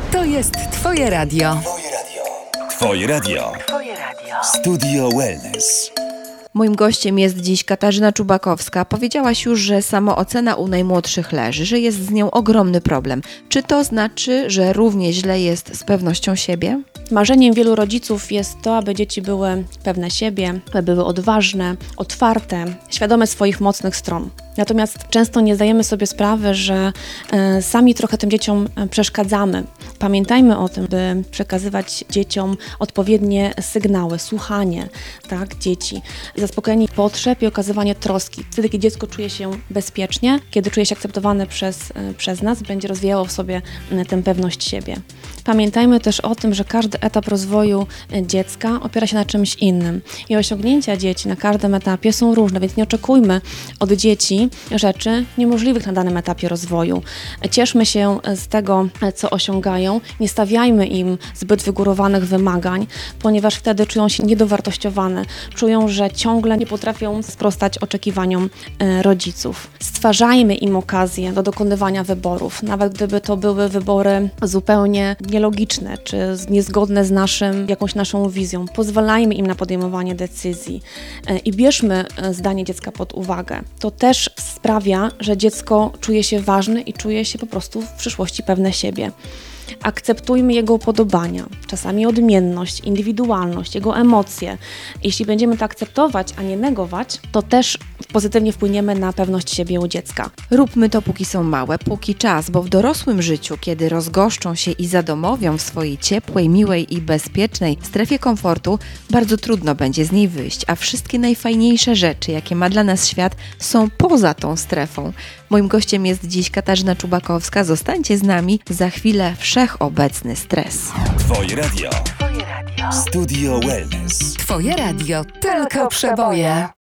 To jest Twoje radio. Twoje radio. Twoje radio. Twoje radio. Studio Wellness. Moim gościem jest dziś Katarzyna Czubakowska. Powiedziałaś już, że samoocena u najmłodszych leży, że jest z nią ogromny problem. Czy to znaczy, że równie źle jest z pewnością siebie? Marzeniem wielu rodziców jest to, aby dzieci były pewne siebie, aby były odważne, otwarte, świadome swoich mocnych stron. Natomiast często nie zdajemy sobie sprawy, że sami trochę tym dzieciom przeszkadzamy. Pamiętajmy o tym, by przekazywać dzieciom odpowiednie sygnały, słuchanie dzieci, zaspokojenie potrzeb i okazywanie troski. Wtedy, kiedy dziecko czuje się bezpiecznie, kiedy czuje się akceptowane przez nas, będzie rozwijało w sobie tę pewność siebie. Pamiętajmy też o tym, że każdy etap rozwoju dziecka opiera się na czymś innym i osiągnięcia dzieci na każdym etapie są różne, więc nie oczekujmy od dzieci rzeczy niemożliwych na danym etapie rozwoju. Cieszmy się z tego, co osiągają, nie stawiajmy im zbyt wygórowanych wymagań, ponieważ wtedy czują się niedowartościowane, czują, że ciągle nie potrafią sprostać oczekiwaniom rodziców. Stwarzajmy im okazję do dokonywania wyborów, nawet gdyby to były wybory zupełnie nielogiczne, czy niezgodne z jakąś naszą wizją. Pozwalajmy im na podejmowanie decyzji i bierzmy zdanie dziecka pod uwagę. To też sprawia, że dziecko czuje się ważne i czuje się po prostu w przyszłości pewne siebie. Akceptujmy jego upodobania, czasami odmienność, indywidualność, jego emocje. Jeśli będziemy to akceptować, a nie negować, to też pozytywnie wpłyniemy na pewność siebie u dziecka. Róbmy to, póki są małe, póki czas, bo w dorosłym życiu, kiedy rozgoszczą się i zadomowią w swojej ciepłej, miłej i bezpiecznej strefie komfortu, bardzo trudno będzie z niej wyjść, a wszystkie najfajniejsze rzeczy, jakie ma dla nas świat, są poza tą strefą. Moim gościem jest dziś Katarzyna Czubakowska. Zostańcie z nami, za chwilę wszechobecny stres. Twoje radio. Studio Wellness. Twoje radio. Tylko przeboje.